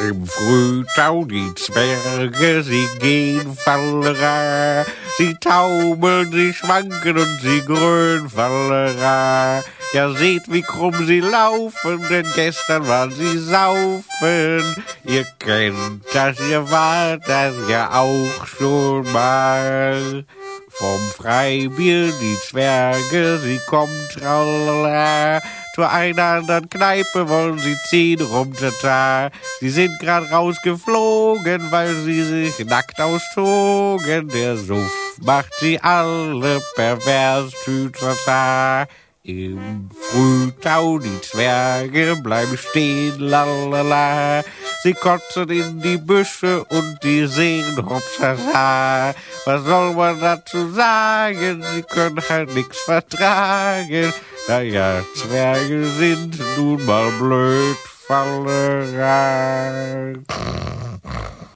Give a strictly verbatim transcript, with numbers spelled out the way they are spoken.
Im Frühtau die Zwerge, sie gehen Fallera. Sie taumeln, sie schwanken und sie grölen Fallera. Ja, seht, wie krumm sie laufen, denn gestern waren sie saufen. Ihr kennt das, ihr wart das ja auch schon mal. Vom Freibier die Zwerge, sie kommen tralala. Zu einer anderen Kneipe wollen sie ziehen, rumtata. Sie sind grad rausgeflogen, weil sie sich nackt austogen. Der Suff macht sie alle pervers, tütata. Im Frühtau die Zwerge bleiben stehen, lalala. Sie kotzen in die Büsche und die singen hopsasa. Was soll man dazu sagen? Sie können halt nix vertragen. Naja, Zwerge sind nun mal blöd, Fallera.